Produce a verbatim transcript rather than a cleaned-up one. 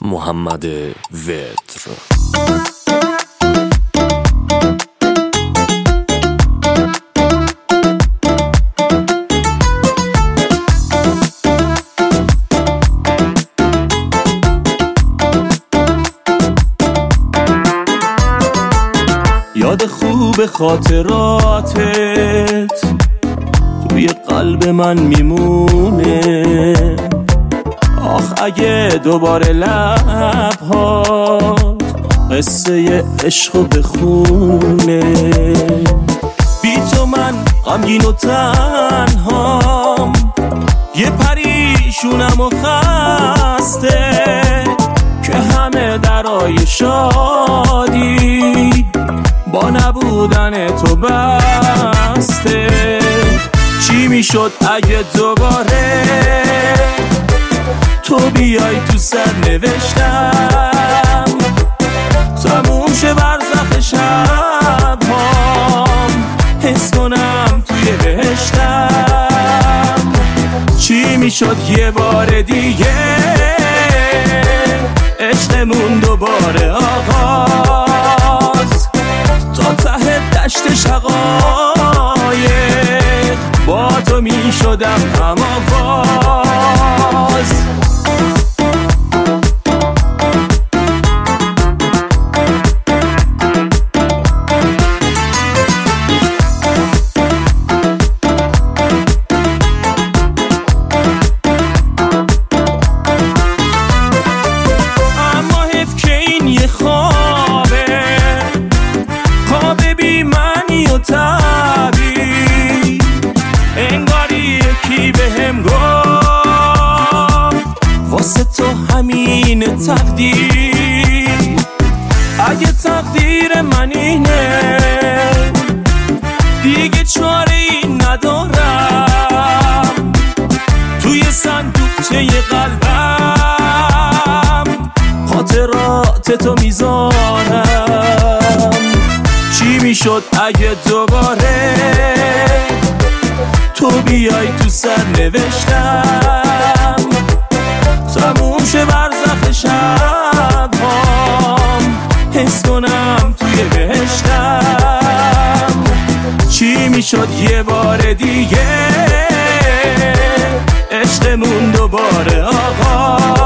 محمد وتر. یاد خوب خاطراتت توی قلب من میمونه. آخ اگه دوباره لبهات قصه عشقو بخونه. بی تو من غمگین و تنهام، یه پریشونم و خسته که همه درای شادی با نبودن تو بسته. چی میشد اگه دوباره تو بیای تو سر نوشتم، تموم شه برزخ شبهام، حس کنم توی بهشتم. چی میشد یه بار دیگه عشقمون دوباره آغاز، تا ته دشت شقایق با تو میشدم هم آواز. واسه تو همین تقدیر، اگه تقدیر من اینه دیگه چاره ای ندارم. توی صندوقچه قلبم خاطرات تو میذارم. چی میشد اگه دوباره تو بیای تو سر نوشتم، تموم شه برزخ شبهام، حس کنم توی بهشتم. چی میشد یه بار دیگه عشقمون دوباره آغاز،